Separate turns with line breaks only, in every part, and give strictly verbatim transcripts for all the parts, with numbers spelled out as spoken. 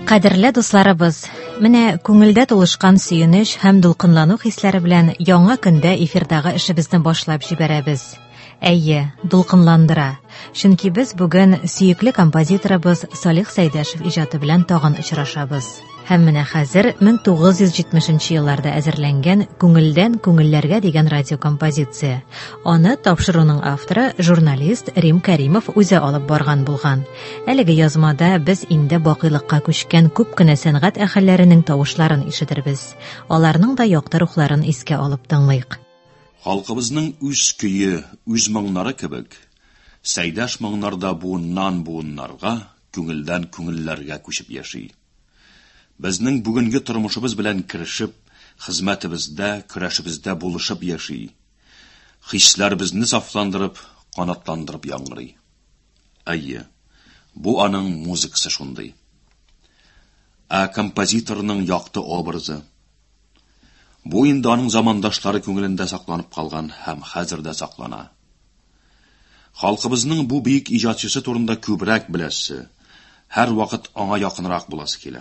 Кадерле дусларыбыз, менә күңелдә тулышкан сөенеч һәм дулкынлану хисләре белән яңа көндә эфирдагы эшебезне башлап җибәрәбез. Әйе, дулкынландыра. Чөнки без бүген сөекле композиторыбыз Салих Сәйдәшев иҗаты белән тагын очрашабыз. Һәм менә хәзер мең тугыз йөз җитмешенче елларда әзерләнгән Күңелдән күңелләргә дигән радиокомпозиция. Аны тапшыруның авторы журналист Рим Кәримов үзе алып барган булган. Әлеге язмада без инде бакыйлыкка күчкән күп кенә сәнгать әһелләренең тавышларын ишетербез. Аларның да якты рухларын искә алып тыңлыйк.
Халкыбызның үз көйе, үз моңнары кебек, Сәйдәш моңнарда буыннан буыннарга, күңелдән күңелләргә күчеп яши. Безнең бүгенге тормышыбыз белән керешеп, хезмәтебездә, көрәшебездә булышып яши. Хисләребезне сафландырып, канатландырып яңгырый. Әйе, бу аның музыкасы шундый. Ә композиторның якты образы. Бу инде аның замандашлары күңелендә сакланып калган һәм хәзердә саклана. Халкыбызның бу бик иҗатчысы турында күбрәк беләсе, һәр вакыт аңа якынрак буласы килә.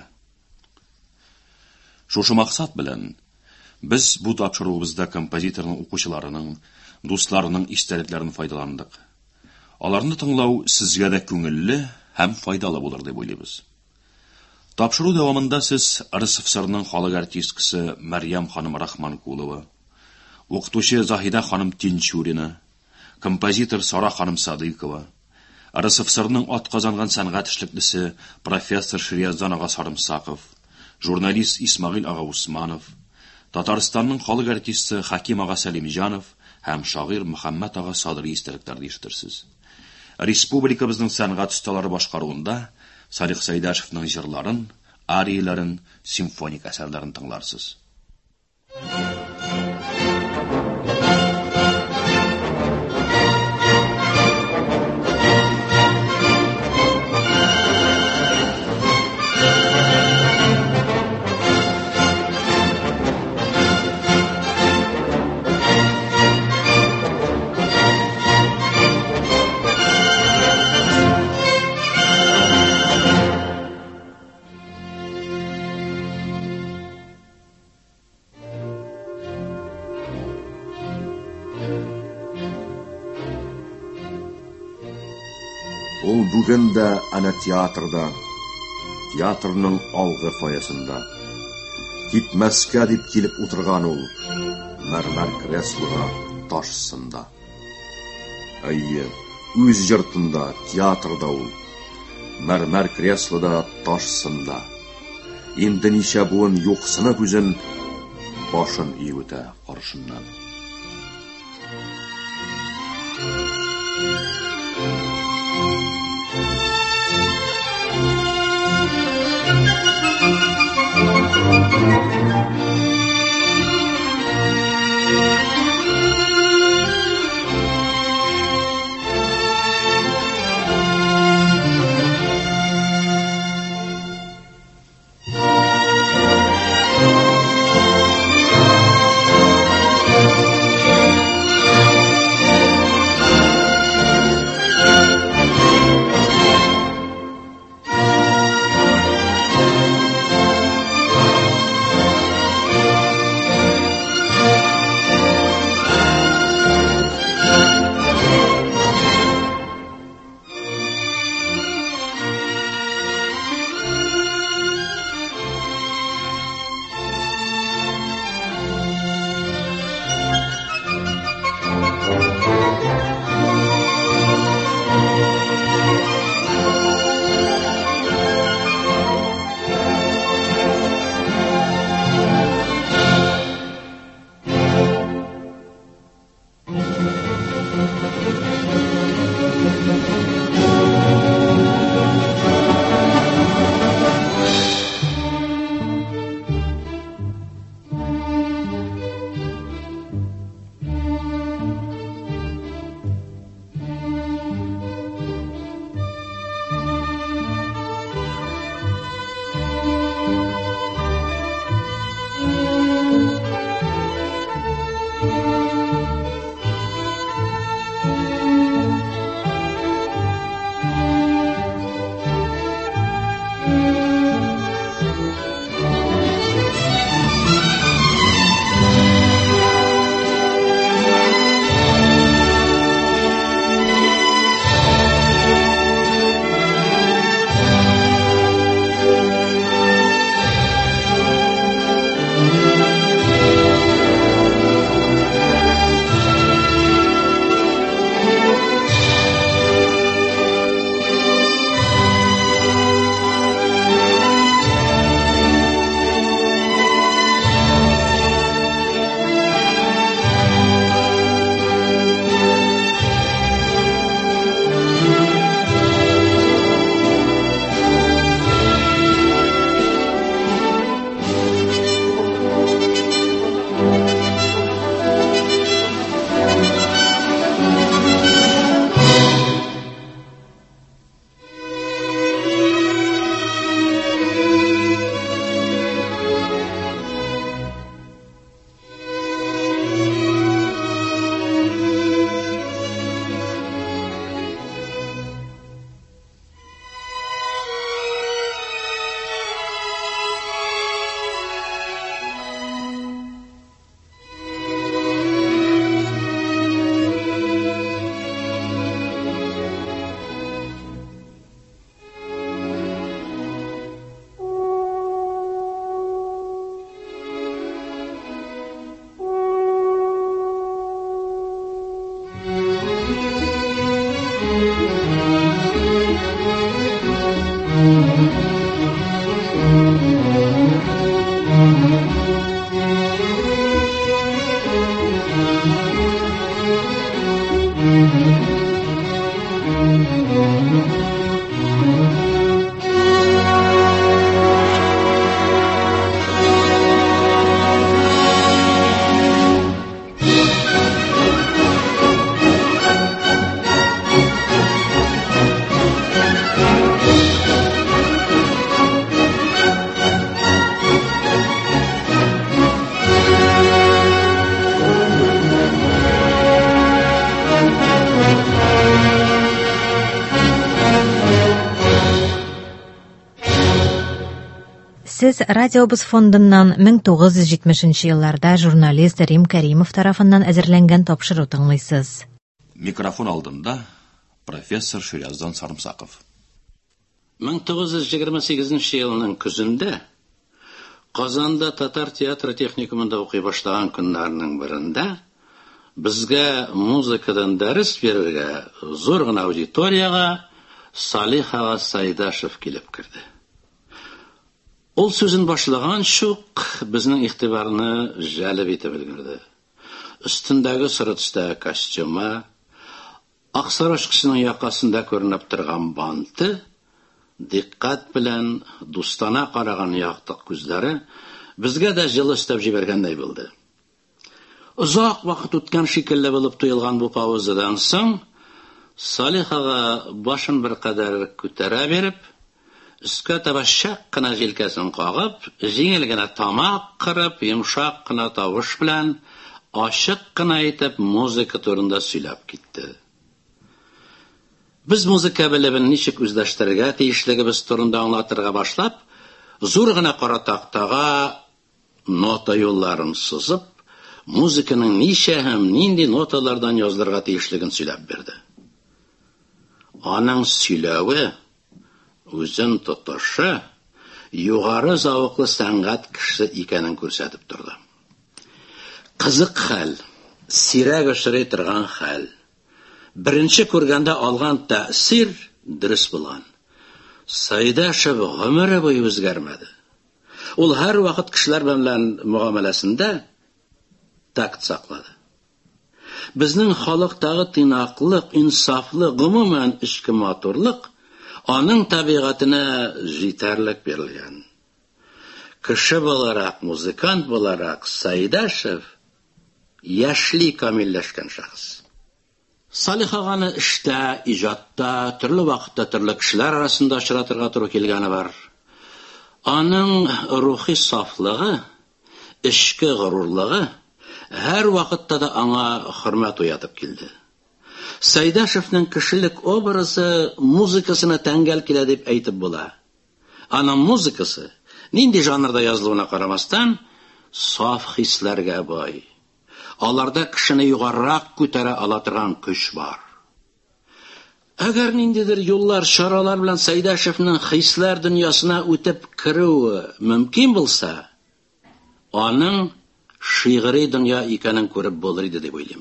Шушы максат белән без бу тапшыруыбызда композиторның укучыларының, дусларының истәлекләрен файдаландык. Аларны тыңлау сезгә дә күңелле һәм файдалы булыр дип уйлыйбыз. Тапшыру дәвамында сез РСФСРның халык артисткасы Мәрьям ханым Рахманкулова, укытучы Заһидә ханым Тинчурина, композитор Сара ханым Садыкова, РСФСРның атказанган сәнгать эшлеклесе профессор Шрияздан ага Сарымсаков, журналист Исмагыйль ага Усманов, Татарстанның халык артисты Хаким ага Сәлимҗанов һәм шагыйрь Мөхәммәд ага Садри истәлекләрне ишетерсез. Республикабызның сәнгать осталары башкаруында Салих Сәйдәшевның җырларын, арияларын, симфоник әсәрләрен тыңларсыз.
Ул бүген дә ана театрда, театрның алгы фаясында. Китмәскә дип килеп утырган ул, мәрмәр креслога ташсында. Әйе, үз йортында, театрда ул, мәрмәр креслода ташсында. Инде ничә буын юксынып үзен, башын иеп үтә каршыннан.
Сез радиобыз фондыннан мең тугыз йөз җитмешенче елларда журналист Рим Кәримов тарафыннан әзерләнгән тапшыру тыңлыйсыз.
Микрофон алдында профессор Ширияздан Сарымсаков.
мең тугыз йөз егерме сигезенче елның көзендә Казанда татар театры техникумында укый башлаган көннәрнең берендә безгә музыкадан дәрес бирергә зур гына аудиторияга Салих ага Сайдашев килеп керде. Ул сүзен башлаган шук безнең игътибарны җәлеп итеп өлгерде. Өстендәге сары төстәге костюмы, ак сарыш кешенең якасында күренеп торган банты, диккать белән дустана караган яктык күзләре безгә дә җылы өстәп җибәргәндәй булды. Озак вакыт үткән шикелле булып тоелган бу паузадан соң Салих ага башын бер кадәр күтәрә биреп, өскә таба шәк кына җилкәсен кагып, җиңел генә тамак кырып, йомшак кына тавыш белән ачык кына итеп музыка турында сөйләп китте. Без музыка белебен ничек үзләштерергә тиешлегебез турында аңлатырга башлап, зур гына кара тактага нота юлларын сызып, музыканың ничә һәм нинди ноталардан язылырга тиешлеген сөйләп бирде. Аның сөйләве, үзен тотышы, югары зауыклы сәнгать кешесе икәнен күрсәтеп торды. Кызык хәл, сирәк очрый торган хәл. Беренче күргәндә алган тәэсир дөрес булган. Сайдашев гомере буе үзгәрмәде. Ул һәр вакыт кешеләр белән муамәләсендә такт саклады. Безнең халыктагы тыйнаклык, инсафлык, гомумән ичке матурлык аның табигатына җитәрлек бирелгән. Кеше буларак, музыкант буларак Сайдашев яшьли камилләшкән шәхес. Салих аганы эштә, иҗатта, төрле вакытта төрле кешеләр арасында очратырга туры килгәне бар. Аның рухи сафлыгы, ичке горурлыгы һәр вакытта да аңа хөрмәт уятып килде. Сайдашевның кешелек образы музыкасына тәңгәл килә дип әйтеп була. Аның музыкасы нинди жанрда язылуына карамастан саф хисләргә бай. Аларда кешене югарырак күтәрә ала торган көч бар. Әгәр ниндидер юллар, чаралар белән Сайдашевның хисләр дөньясына үтеп керүе мөмкин булса, аның шигъри дөнья икәнен күреп булыр иде дип уйлыйм.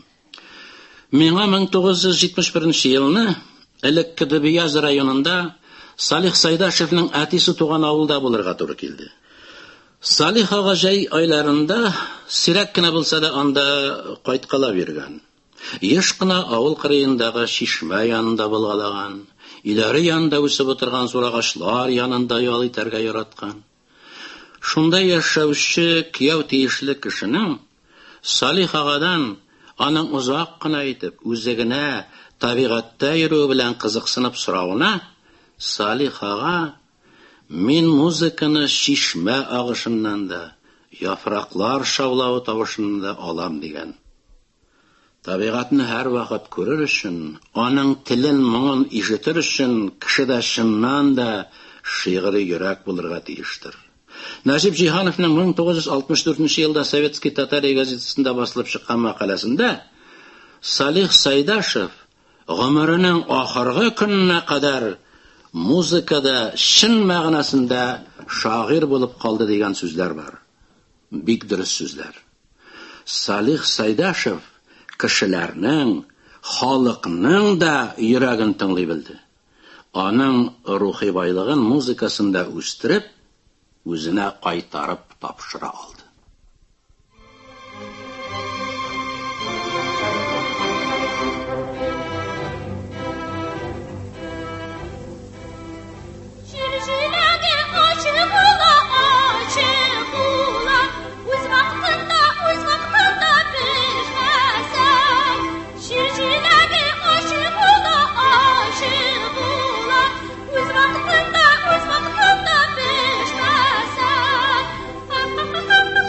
Миңа мең тугыз йөз җитмеш беренче елны элекке Дебияз районында Салих Сайдашевның әтисе туган авылда булырга туры килде. Салих ага җәй айларында сирәк кенә булса да анда кайткала биргән. Еш кына авыл кырыендагы чишмә янында булгалаган, иләре янында үсеп утырган зур агачлар янында ял итәргә яраткан. Шунда яшәүче кияү тиешле кешенең Салих агадан аның узак кына итеп үзегенә табигатьтә йөрү белән кызыксынып сорауына Салих ага мин музыканы чишмә агышыннан да, яфраклар шаулавы тавышыннан да алам дигән. Табигатны һәр вакыт күрер өчен, аның телен, моңын ишетер өчен кешедә чыннан да шигъри йөрәк булырга тиештер. Нәҗип Җиһановның мең тугыз йөз алтмыш дүртенче елда Советский Татария газетасында басылып чыккан мәкаләсендә Салих Сайдашев гомеренең ахыргы көненә кадәр музыкада шын мәгънәсендә шагыйрь булып калды дигән сүзләр бар. Бик дөрес сүзләр. Салих Сайдашев кешеләрнең, халыкның да йөрәген тыңлый белде. Аның рухи байлыгын музыкасында үстереп, үзенә кайтарып тапшыра алды.
Thank you.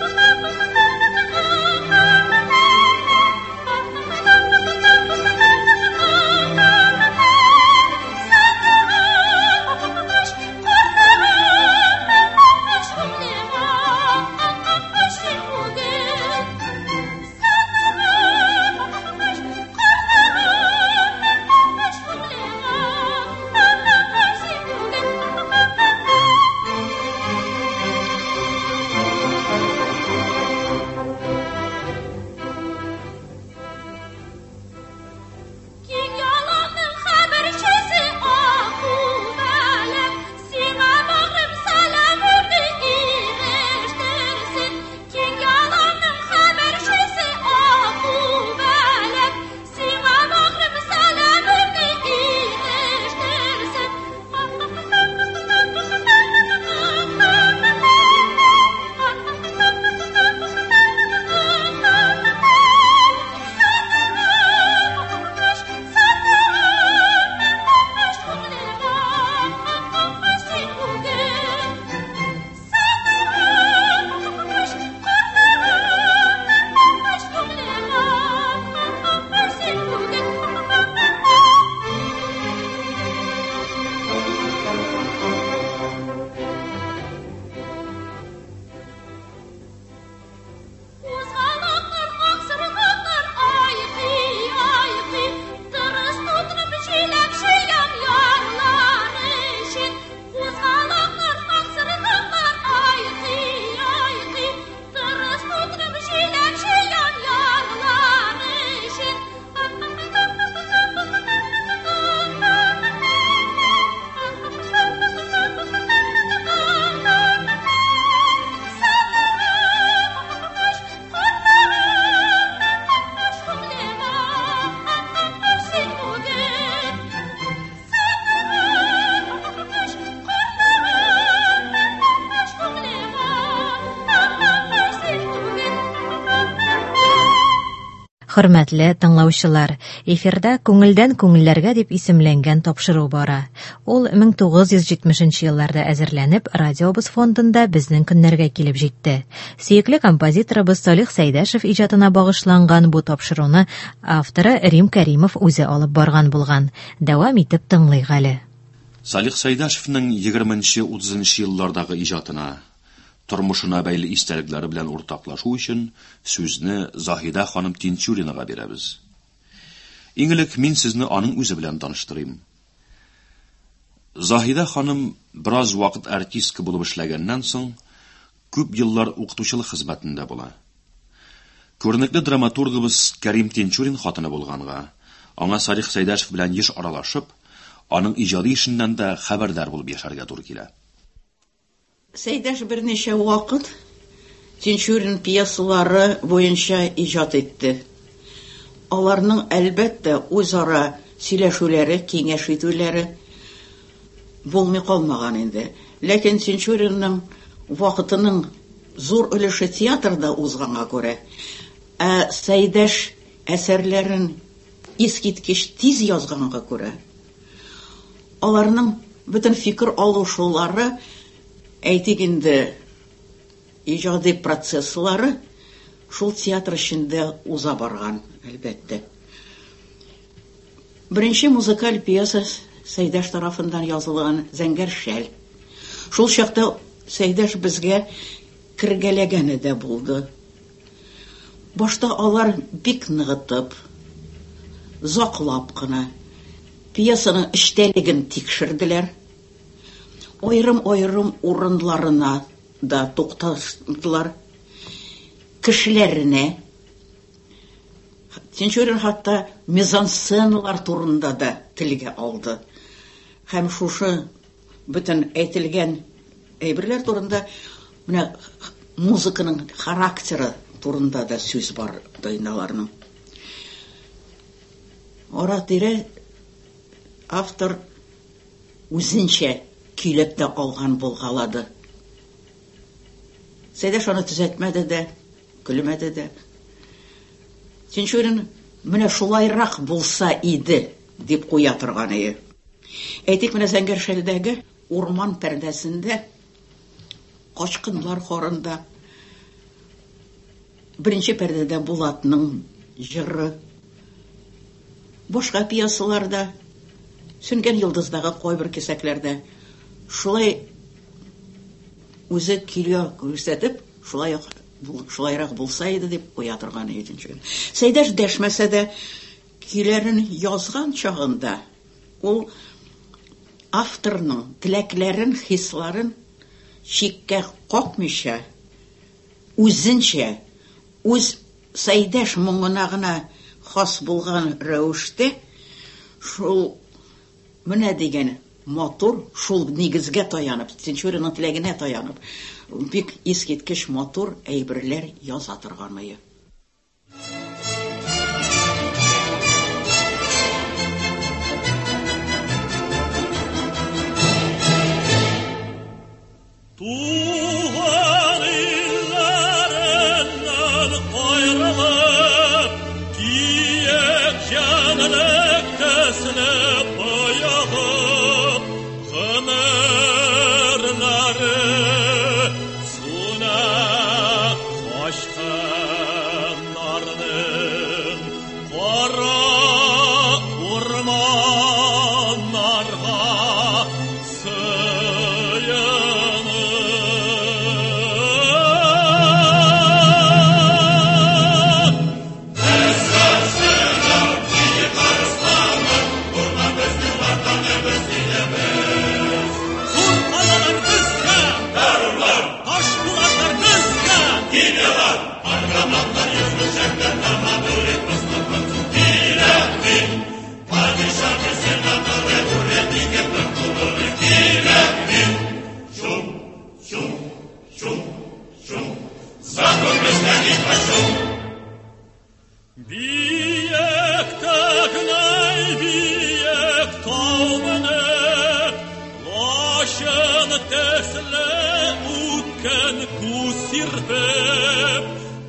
Хөрмәтле тыңлаучылар, эфирда күңелдән күңелләргә дип исемләнгән тапшыру бара. Ул мең тугыз йөз җитмешенче елларда әзерләнеп, радиобыз фондында безнең көннәргә килеп җитте. Сөекле композиторыбыз Салих Сәйдәшев иҗатына багышланган бу тапшыруны авторы Рим Кәримов үзе алып барган булган. Дәвам итеп тыңлыйк әле.
Салих Сәйдәшевнең егерменче-утызынчы еллардагы иҗатына, тормышына бәйле истәлекләре белән уртаклашу өчен сүзне Заһидә ханым Тинчуринага бирәбез. Иң элек мин сезне аның үзе белән таныштырыйм. Заһидә ханым бераз вакыт артистка булып эшләгәннән соң, күп еллар укытучылык хезмәтендә була. Күренекле драматургыбыз Кәрим Тинчурин хатыны булганга, аңа Салих Сәйдәшев белән еш аралашып, аның иҗади эшеннән дә хәбәрдар булып яшәргә туры килә.
Сәйдәш берничә вакыт Тинчурин пьесалары буенча иҗат итте. Аларның әлбәттә үзара сөйләшүләре, киңәш итүләре булмый калмаган инде. Ләкин Тинчуринның вакытының зур өлеше театрда узганга күрә, ә Сәйдәш әсәрләрен искиткеч тиз язганга күрә, аларның бөтен фикер алышулары, әйтик инде, иҗади процесслары шул театр эчендә уза барган, әлбәттә. Беренче музыкаль пьеса Сәйдәш тарафыннан язылган Зәңгәр шәл. Шул чакта Сәйдәш безгә кергәләгәне дә булды. Башта алар бик ныгытып, заклап кына пьесаның эчтәлеген тикшерделәр. Айрым-айрым урыннарына да тукталдылар. Кешеләренә. Тинчурин хатта мизансценалар турында да телгә алды. Һәм шушы бөтен әйтелгән әйберләр турында, менә музыканың характеры турында да сүз бар дайналарның. Ара-тирә автор үзенчә көйләп тә алган булгалады. Сәйдәш аны төзәтмәде дә, көлмәде дә. Тинчурин менә шулайрак булса иде дип куя торган иде. Әйтик, менә Зәңгәр шәлдәге урман пәрдәсендә качкынлар хорында беренче пәрдәдә Булатның җыры, башка пьесаларда, Сүнгән йолдыздагы кайбер кисәкләрдә шулай үзе килә күрсәтеп, шулай шулайрак булса иде дип куя торган иде. Сәйдәш дәшмәсә дә көйләрен язган чагында ул авторның теләкләрен, хисларын чиккә какмыйча, үзенчә, үз Сәйдәш моңына гына хас булган рәвештә шул менә дигән матур, шул нигезгә таянып, Тинчуринның теләгенә таянып, бик искиткеч матур әйберләр яза торган мые.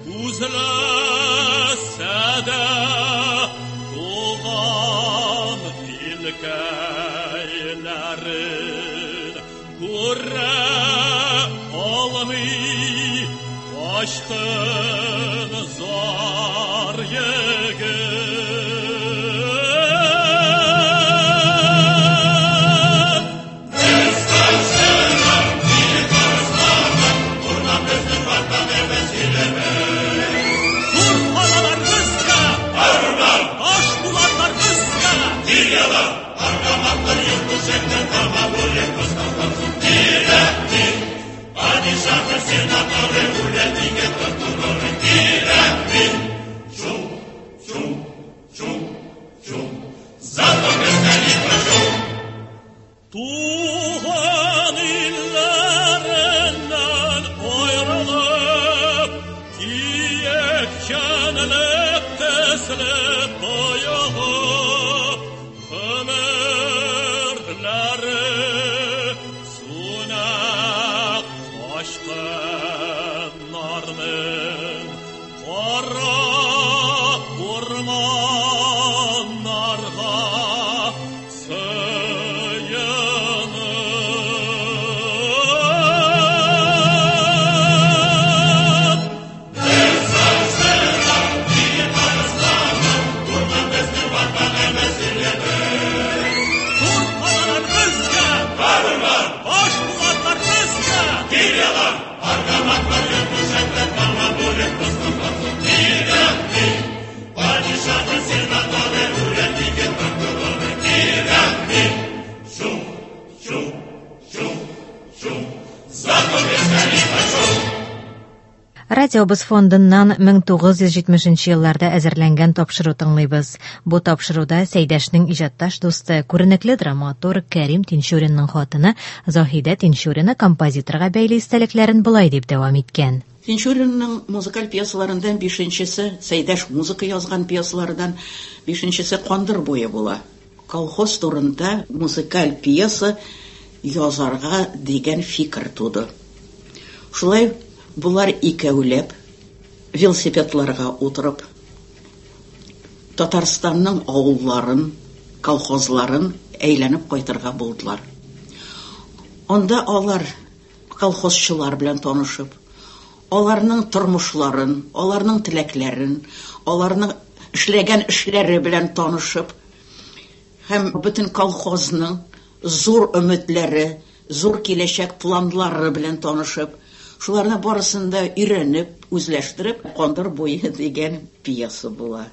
үзләсә дә туган илкәйләрен күрә алмый качкын зар егет. Туган илләреннән аерылып, киекчәнлек тәслеп аягып, ömürləri sunak aşkınlarının qara urmanlarga
Радиобыз фондыннан мең тугыз йөз җитмешенче елларда әзерләнгән тапшыру тыңлыйбыз. Бу тапшыруда Сәйдәшнең иҗатташ дусты, күренекле драматург Кәрим Тинчуринның хатыны Заһидә Тинчурина композиторга бәйле истәлекләрен булай дип дәвам иткән.
Тинчуринның музыкаль пьесаларыннан бишенчесе, Сәйдәш музыка язган пьесалардан бишенчесе Кандыр буе була. Колхоз турында музыкаль пьеса язарга дигән фикер туды. Шулай булар икәүләп велосипедларга утырып Татарстанның авылларын, колхозларын әйләнеп кайтырга булдылар. Анда алар колхозчылар белән танышып, аларның тормышларын, аларның теләкләрен, аларның эшләгән эшләре белән танышып, һәм бөтен колхозның зур өметләре, зур киләчәк планнары белән танышып, шуларны барысын да өйрәнеп, үзләштереп, Кандыр буе дигән пьеса була.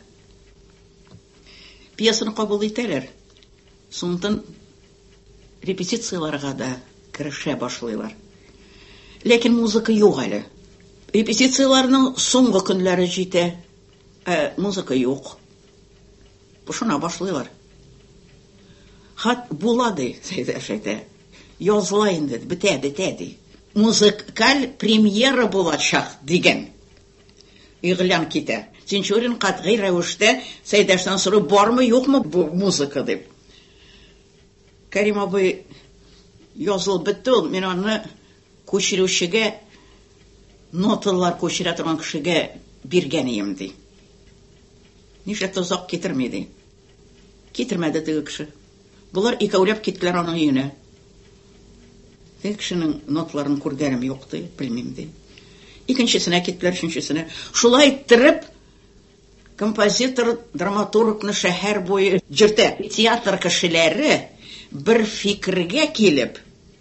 Пьесаны кабул итәләр. Соңдан репетицияларга да керешә башлыйлар. Ләкин музыка юк әле. Репетицияларның соңгы көннәре җитә, ә музыка юк. Бушына башлыйлар. Хат булады, Сәйдәш әйтә. Языла инде, бетә, бетә ди. Музыкаль премьера булачак дигән игълан китә. Тинчурин катгый рәвештә Сәйдәштән сорый, бармы, юкмы бу музыка дип. Кәрим абый язылып бетте ул, мин аны күчерүчегә, ноталар күчерә торган кешегә биргән идем ди. Нишләп тозак китермәде? Китермәде теге кеше. Булар икәүләп киттеләр аның өенә. Теге кешенең нотларын күргәнем юк ди, белмим ди. Икенчесенә киттеләр, өченчесенә. Шулай иттереп, композитор, драматургны шәһәр буе җиртә. Театр кешеләре бер фикергә килеп,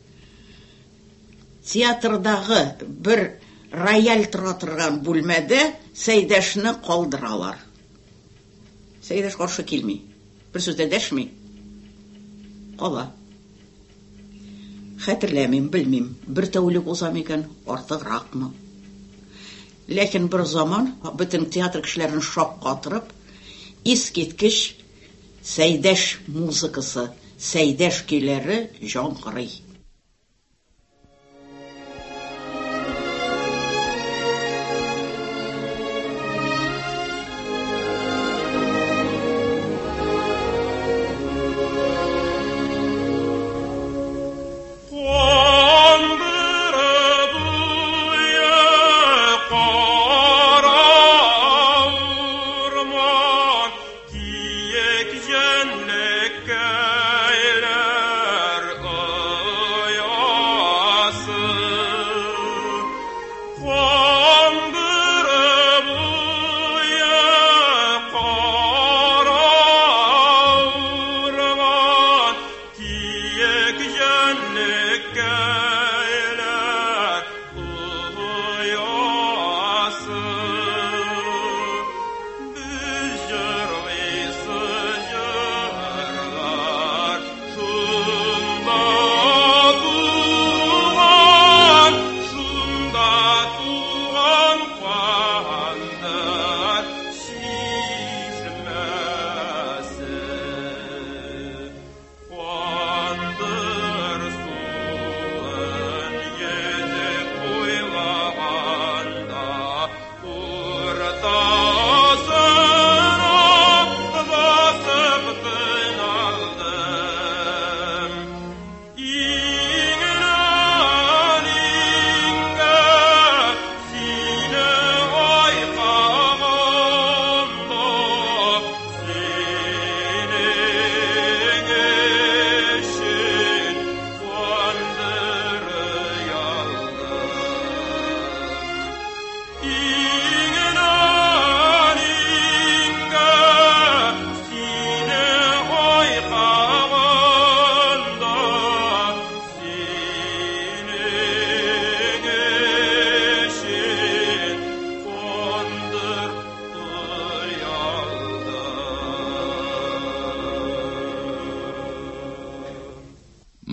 театрдагы бер рояль тора торган бүлмәдә Сәйдәшне калдыралар. Сәйдәш каршы килми. Бер сүз дә дәшми. Кала. Хәтерләмим, белмим. Бер тәүлек уза микән, артыгракмы. Ләкин бер заман бөтен театр кешеләрен шаккатырып, искиткеч Сәйдәш музыкасы, Сәйдәш көйләре җаңгырый.
Кандыр буе кара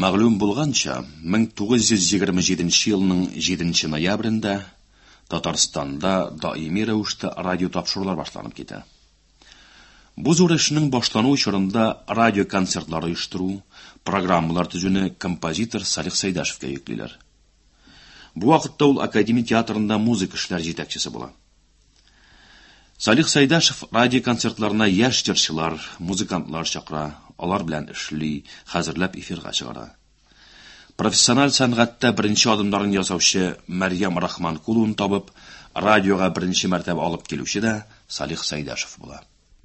Мәгълүм булганча, мең тугыз йөз егерме җиденче елның җиденче ноябрендә Татарстанда даими рәвештә радио тапшырулар башланып китә. Бу зур эшнең башлану чорында радио концертлар оештыру, программалар төзүне композитор Салих Сәйдәшевкә йөклиләр. Бу вакытта ул Академия театрында музыка эшләр җитәкчесе була. Салих Сәйдәшев радио концертларына яшь җырчылар, музыкантлар чакыра, алар белән эшли, хәзерләп эфирга чыгара. Профессиональ сәнгатьтә беренче адымнарын ясаучы Мәрьям Рахманкулын табып, радиога беренче мәртәбә алып килүче дә Салих Сәйдәшев була.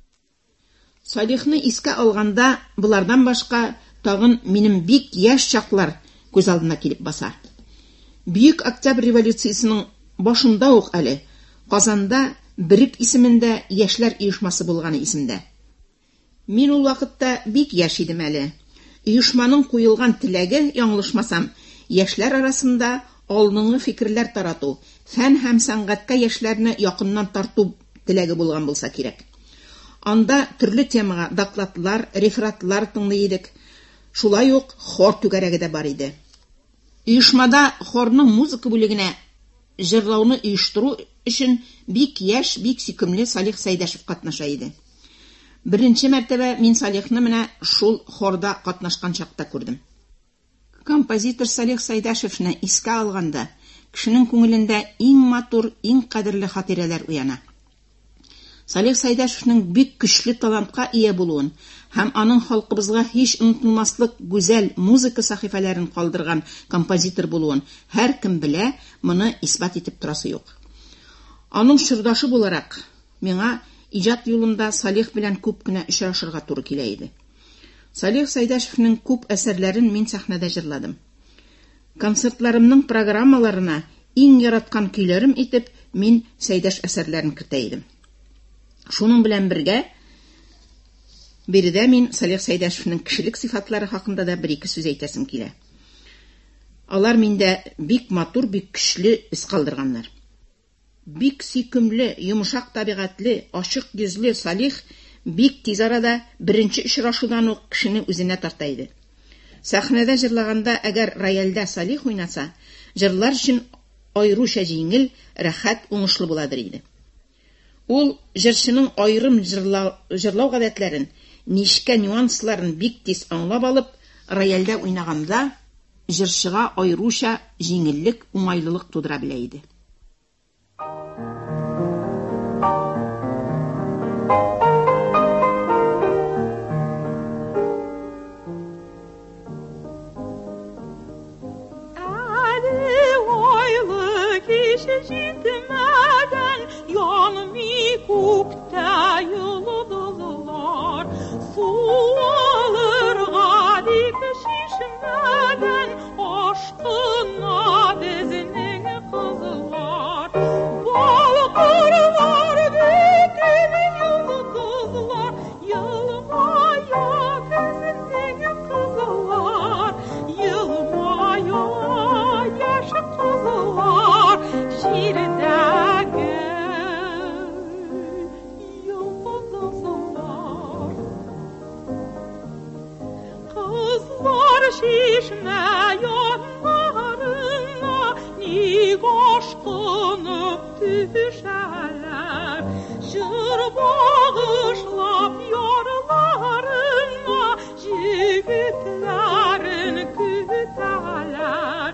Салихны искә алганда, булардан башка тагын минем бик яшь чаклар күз алдына килеп баса. Бөек Октябрь революциясының башында ук әле Казанда Бирик исемендә яшьләр оешмасы булганы исемдә. Мин ул вакытта бик яшь идем әле. Оешманың куелган теләге, яңлышмасам, яшьләр арасында алдынгы фикерләр тарату, фән һәм сәнгатькә яшьләрне якыннан тарту теләге булган булса кирәк. Анда төрле темага докладлар, рефератлар тыңлый идек. Шулай ук хор түгәрәге дә бар иде. Оешмада хорның музыка бүлегенә җырлауны оештыру өчен бик яшь, бик сөйкемле Салих Сәйдәшев катнаша иде. Беренче мәртәбә мин Салихны менә шул хорда катнашкан чакта күрдем. Композитор Салих Сәйдәшевне искә алганда, кешенең күңелендә иң матур, иң кадерле хатирәләр уяна. Салих Сәйдәшевнең бик көчле талантка ия булуын һәм аның халкыбызга һич онытылмаслык гүзәл музыка сахифаларын калдырган композитор булуын һәркем белә, моны исбат итеп торасы юк. Аның шырдашы буларак, миңа иҗат юлында Салих белән күп кенә очрашырга туры килә иде. Салих Сәйдәшевнең күп әсәрләрен мин сәхнәдә җырладым. Концертларымның программаларына иң яраткан көйләрем итеп мин Сәйдәш әсәрләрен кертә идем. Шуның белән бергә биредә мин Салих Сәйдәшевнең кешелек сыйфатлары хакында да бер-ике сүз әйтәсем килә. Алар миндә бик матур, бик көчле ис калдырганнар. Бик сөйкемле, йомшак табигатьле, ачык йөзле Салих бик тиз арада беренче очрашудан ук кешене үзенә тарта иде. Сәхнәдә җырлаганда, әгәр рояльдә Салих уйнаса, җырлар өчен айруча җиңел, рәхәт, уңышлы буладыр иде. Ул җырчының айрым җырлау, җырлау гадәтләрен, нишкә нюансларын бик тиз аңлап алып, рояльдә уйнаганда җырчыга айруча җиңеллек, уңайлылык тудыра белә иде.
Җитмәгән янмый күктә йолдызлар, суалырга дип шишмәгән ашкына безнең кызлар. Балкырлар бөтен йолдызлар, елмая безнең кызлар, елмая яшь кызлар. Җирдәге йолдызлар, кызлар шишмә яннарына ник ашкынып төшәләр, җыр багышлап ярларына җегетләрен көтәләр.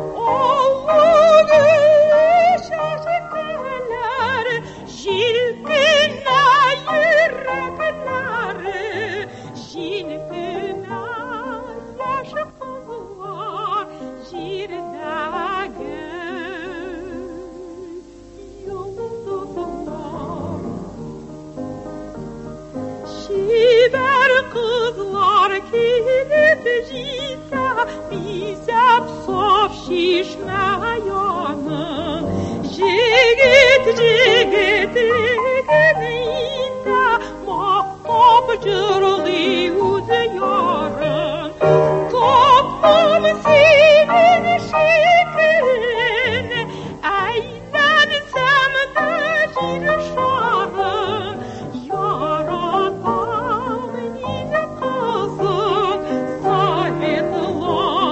Kızlar kilip җитә, бизәп саф шишмә янын. Җегет җегетлеген итә, мактап җырлый үз ярын. Таптым синең шикелле, әйләнсәм дә җир шарын. Яратам мин кызын, Сәгыйтьлар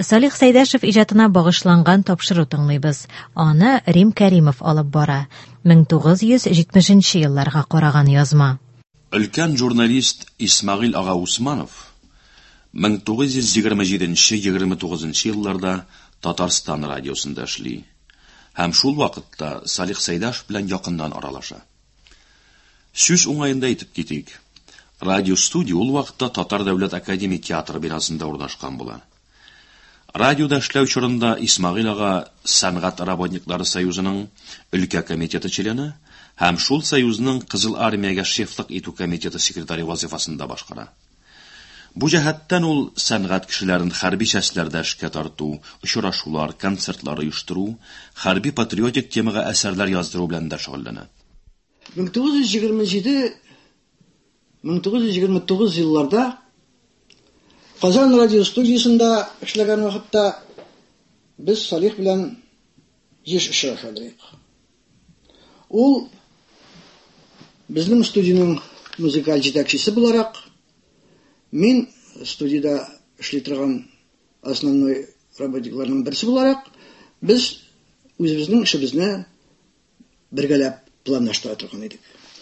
Салих Сәйдәшев иҗатына багышланган тапшыру тыңлыйбыз. Аны Рим Кәримов алып бара. мең тугыз йөз җитмешенче елларга караган язма.
Өлкән журналист Исмагыйль ага Усманов мең тугыз йөз егерме җиденче - егерме тугызынчы елларда Татарстан радиосында эшли. Һәм шул вакытта Салих Сәйдәшев белән якыннан аралаша. Сүз уңаенда әйтеп китик. Радиостудия ул вакытта Татар дәүләт академия театры бинасында урнашкан була. Радиода эшләү чорында Исмагыйль ага Сәнгать работниклары союзының өлкә комитеты члены һәм шул союзның Кызыл армиягә шефлык итү комитеты секретаре вазифасында башкара. Бу җәһәттән ул сәнгать кешеләрен хәрби частьләрдә эшкә тарту, очрашулар, концертлар оештыру, хәрби патриотик темага әсәрләр яздыру белән дә шөгыльләнә.
мең тугыз йөз егерме җиде - мең тугыз йөз егерме тугыз елларда Казан радиостудиясында эшләгән вакытта без Салих белән еш очрашадык. Ул безнең студияның музыкаль җитәкчесе буларак, мин студияда эшли торган основной работникларның берсе буларак, без үзебезнең эшебезне бергәләп планлаштыра торган идек.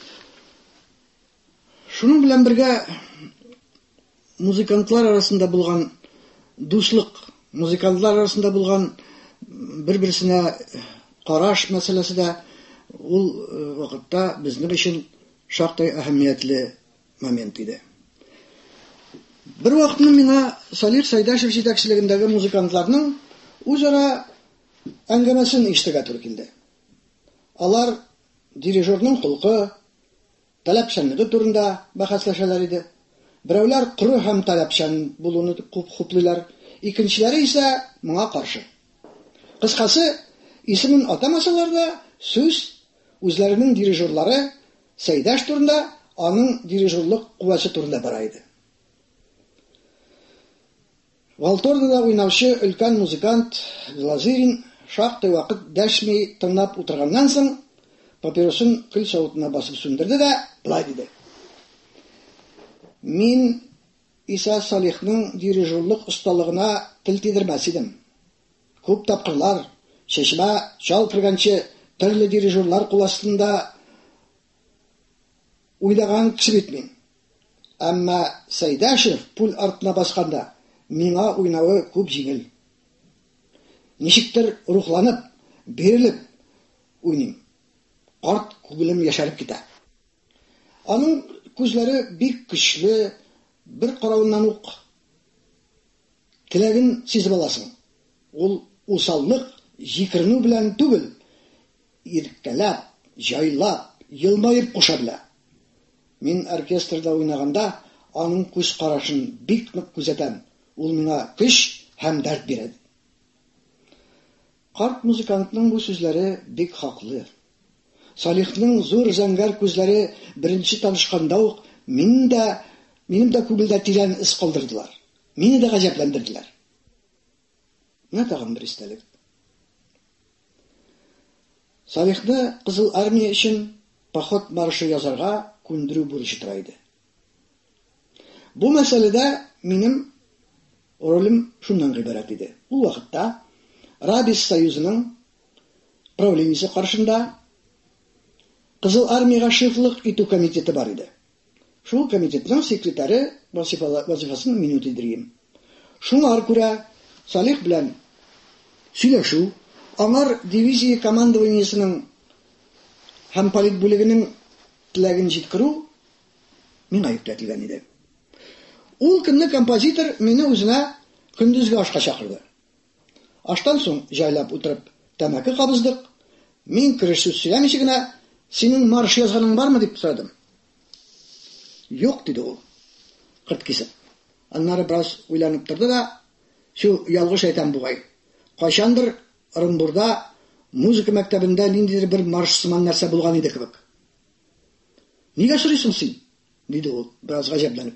Шуның белән бергә музыкантлар арасында булган дуслык, музыкантлар арасында булган бер-берсенә караш мәсьәләсе дә ул вакытта безнең өчен шактый әһәмиятле момент иде. Бер вакытны миңа Салих Сәйдәшев җитәкчелегендәге музыкантларның үзара әңгәмәсен ишетергә туры килде. Алар дирижерның хулкы, таләпчәнлеге турында бәхәсләшәләр иде. Берәүләр куры һәм таләпчән булуны күп хуплыйлар, икенчеләре исә моңа каршы. Кыскасы, исемен атамасалар да, сүз үзләренең дирижерлары Сәйдәш турында, аның дирижерлык куәсе турында бара иде. Валторнада уйнаучы өлкән музыкант Лазырин шактый вакыт дәшми тыңлап утырганнан соң папиросын көл савытына басып сүндерде дә былай диде: Мин Иса Салихның дирижерлык осталыгына тел тидермәс идем. Күп тапкырлар, чәчмә чал кергәнче төрле дирижерлар кул астында уйлаган кеше бит мин. Әмма Сәйдәшев пул артына басканда миңа уйнавы күп җиңел. Ничектер рухланып, берилеп уйныйм. Карт күңелем яшәреп китә. Аның күзләре бик көчле, бер каравыннан ук теләген сизеп аласың. Ул усаллык, җикеренү белән түгел, иркәләп, җайлап, елмаеп куша белә. Мин оркестрда уйнаганда аның күз карашын бик нык күзәтәм. Ул миңа көч һәм дәрт бирә. Карт музыкантның бу сүзләре бик хаклы. Салихның зур зәңгәр күзләре беренче танышканда ук мин дә, минем дә күңелдә тирән ис калдырдылар. Мине дә гаҗәпләндерделәр. Менә тагын бер истәлек. Салихны Кызыл армия өчен поход маршы язарга күндерү бурычы тора иде. Бу мәсьәләдә минем ролем шуннан гыйбарәт иде. Ул вакытта Рабис союзының правлениесе каршында Кызыл армияга шефлык итү комитеты бар иде. Шул комитетның секретаре вазифасын мин үтәдем. Шуңар күрә Салих белән сөйләшү, аңар дивизия командованиесының һәм полит бүлегенең теләген җиткерү миңа йөкләтелгән иде. Ул көнне композитор мине үзенә көндезге ашка чакырды. Аштан соң җайлап утырып тәмәке кабыздык. Мин керешү сөйләмичә генә синең марш язганың бармы дип сорадым. Юк диде ул. Кырт кисеп. Аннары бераз уйланып торды да, шу ялгыш әйтәм бугай. Кайчандыр Орынбурда музыка мәктәбендә ниндидер бер марш сыман нәрсә булган иде кебек. Нигә сорыйсың син? Диде ул, бераз гаҗәпләнеп.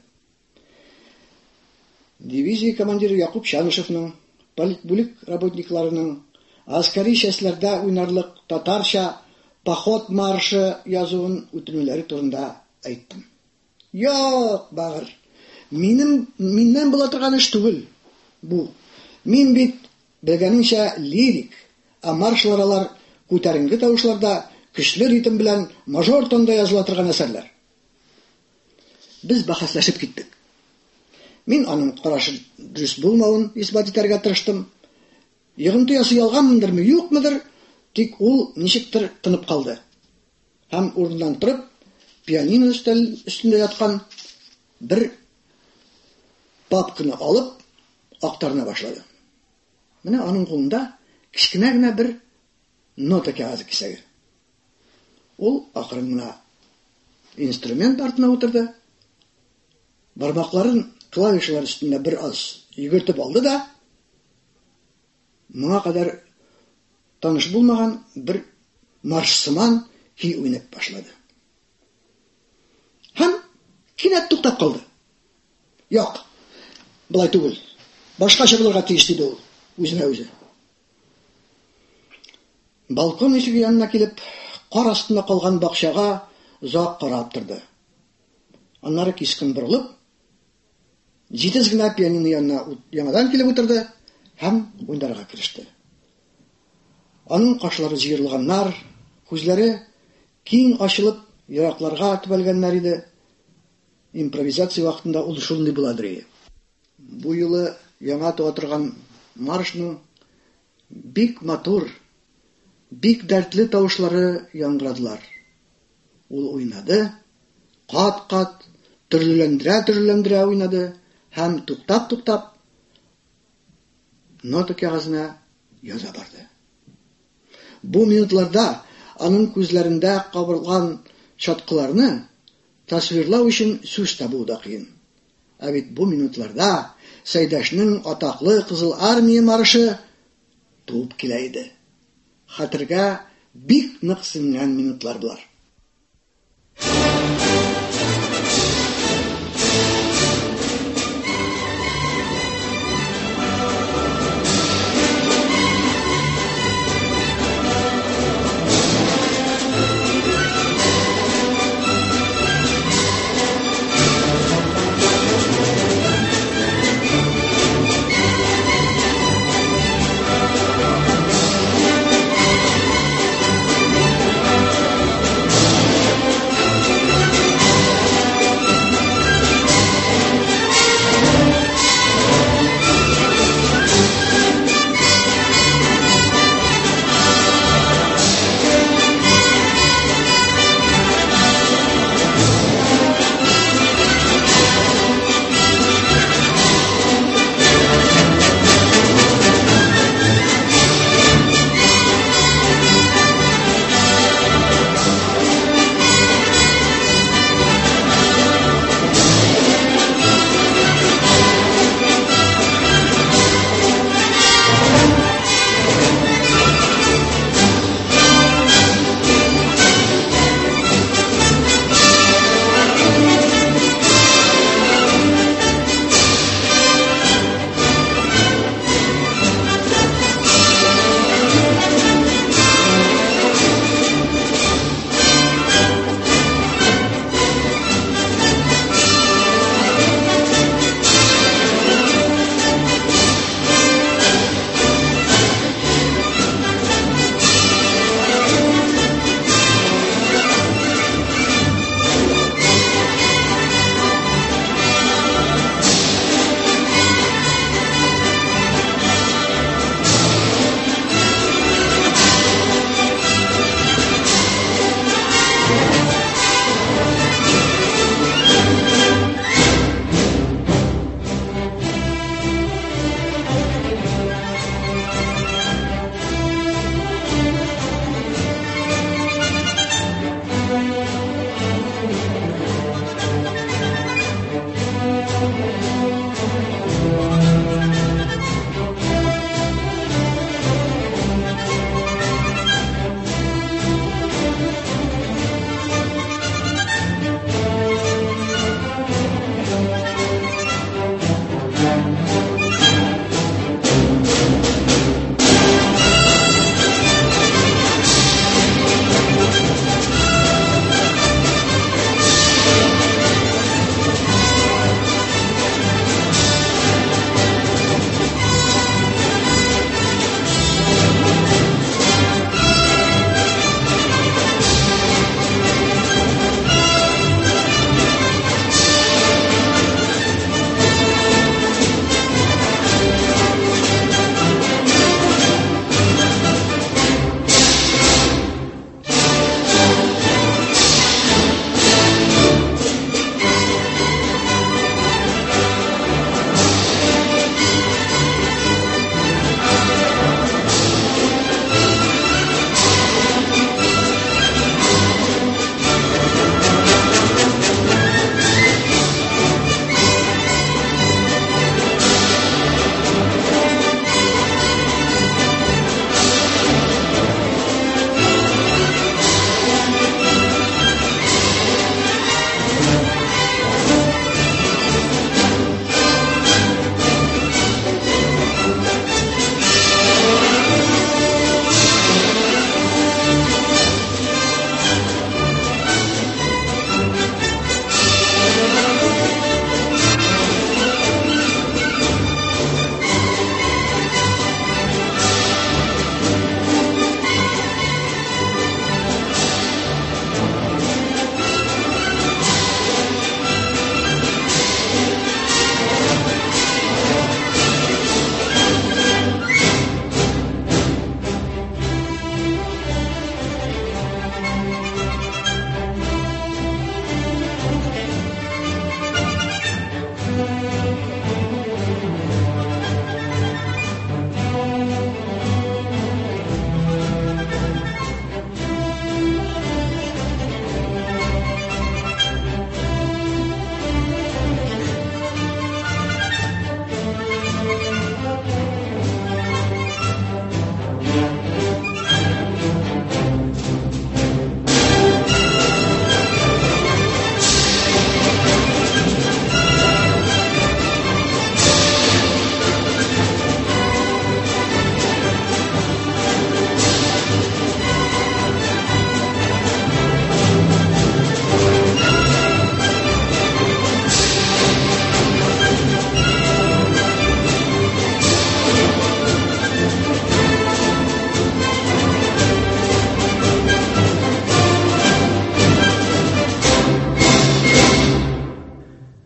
Дивизия командиры Якуб Чанышевның, политбүлек работникларының аскари частьләрдә уйнарлык татарча поход маршы язуын үтенүләре турында әйттем. Юк, багыр. Минем миннән була торган эш түгел бу. Мин бит белгәнеңчә лирик, ә маршлар күтәренке тавышларда, көчле ритм белән мажор тонда языла торган әсәрләр. Без бәхәсләшеп киттек. Мин аның карашы дөрес булмавын исбат итәргә тырыштым. Йогынты ясы ялганмындырмы, юкмыдыр, тик ул ничектер тынып калды. Һәм урыннан торып, пианино өстәл өстендә яткан бер папканы алып, актарына башлады. Менә аның кулында кичкенә генә бер нота кәгазы кисәге. Ул акрын гына инструмент артына утырды. Бармакларын клавишалар өстендә бер аз йөгертеп алды да, моңа кадәр таныш булмаган бер маршсыман көй уйнап башлады. Һәм кинәт туктап калды. Юк, былай түгел. Башкача булырга тиеш диде ул үзенә үзе. Балкон ишеге янына килеп, кар астында калган бакчага озак карап торды. Аннары кискен борылып, җитез генә пианино янына яңадан килеп утырды һәм уйнарга киреште. Аның кашлары җыерлыганнар, күзләре киң ачылып, яракларга төбәлгәннәр иде. Импровизация вакытында ул шундый буладыр. Бу юлы яңа туа торган маршның бик матур, бик дәртле тавышлары яңгырадылар. Ул уйнады, кат-кат, төрлеләндерә-төрлеләндерә уйнады һәм туктап-туктап нота кәгазенә яза барды. Бу минутларда аның күзләрендә кабырган чаткыларны тасвирлау өчен сүз табу да кыен. Ә бит бу минутларда Сәйдәшнең атаклы Кызыл Армия маршы туып килә иде. Хәтергә бик нык сеңгән минутлар булар.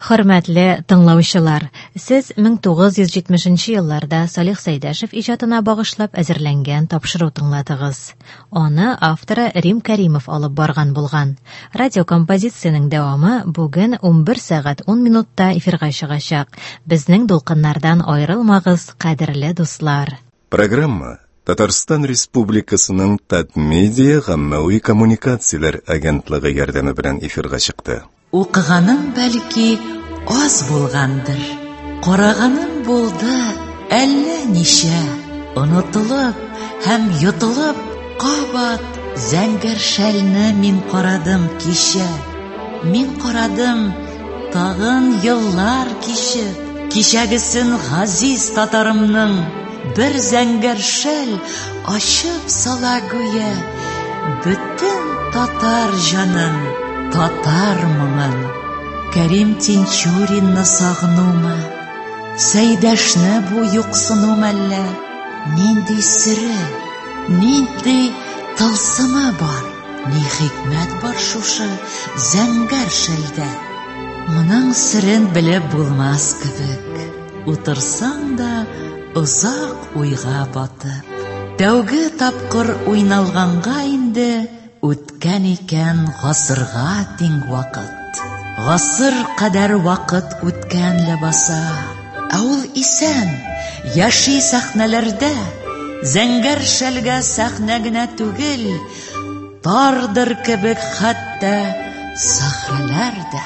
Хөрмәтле тыңлаучылар, сез мең тугыз йөз җитмешенче елларда Салих Сәйдәшев иҗатына багышлап әзерләнгән тапшыру тыңладыгыз. Аны авторы Рим Кәримов алып барган булган. Радиокомпозициянең дәвамы бүген ун бер сәгать ун минутта эфирга чыгачак. Безнең дулкыннардан аерылмагыз, кадерле дуслар.
Программа Татарстан Республикасының Татмедиа гаммәви коммуникацияләр агентлыгы ярдәме белән эфирга чыкты.
Укыганың бәлки аз булгандыр. Караганың булды әллә ничә. Онытылып һәм йотылып кабат зәңгәр шәлне мин карадым кичә. Мин карадым тагын еллар кичеп. Кичәгесен газиз татарымның бер зәңгәр шәл ачып сала гүя. Бөтен татар җанын, татар моңын. Кәрим Тинчуринны сагынумы, Сәйдәшне бу юксынумы әллә? Нинди сире, нинди тылсымы бар, ни хикмәт бар шушы зәңгәр шәлдә? Моның сирен белеп булмас кебек. Утырсаң да узак уйга батып. Тәүге тапкыр уйналганга инде үткән икән гасырга тиң вакыт. Гасыр кадәр вакыт үткән ләбаса. Ә ул исән, яши сәхнәләрдә, зәңгәр шәлгә сәхнә генә түгел, тардыр кебек хәтта сахраларда.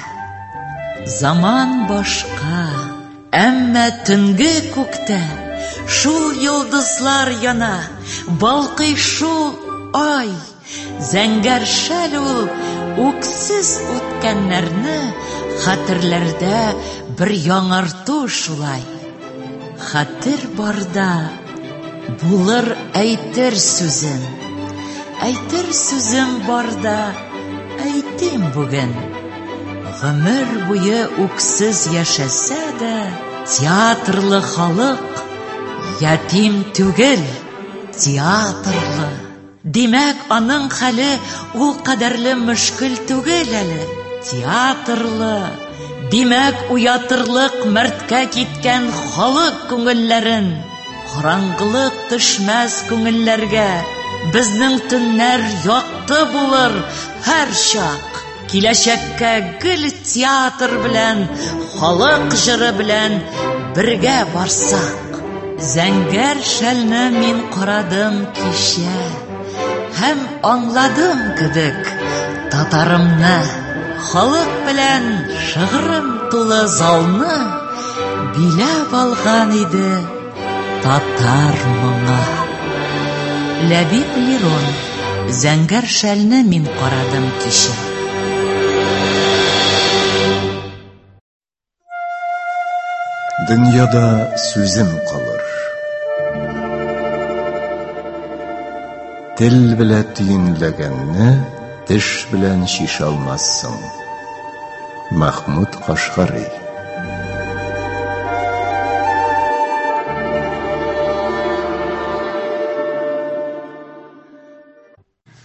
Заман башка, әмма төнге күктә шул йолдызлар яна, балкый шул ай. Зәңгәр шәл ул үксез үткәннәрне хәтерләрдә бер яңарту шулай. Хәтер барда булыр әйтер сүзем. Әйтер сүзем барда әйтим бүген. Гомер буе үксез яшәсә дә, театрлы халык ятим түгел, театрлы. Димәк, аның хәле ул кадәрле мөшкел түгел әле. Театрлы. Димәк, уятырлык мәрткә киткән халык күңелләрен. Караңгылык төшмәс күңелләргә. Безнең төннәр якты булыр һәр чак. Киләчәккә гел театр белән, халык җыры белән бергә барсак. Зәңгәр шәлне мин карадым кичә. Һәм аңладым кебек татарымны, халык белән шигырым тулы залны биләп алган иде татар моңы. Ләбиб Лирон, зәңгәр шәлне мин карадым кичә.
Дөньяда сүзем калыр. Тел белә тиенләгәнне теш белән шиш алмассың. Махмуд Кашгари.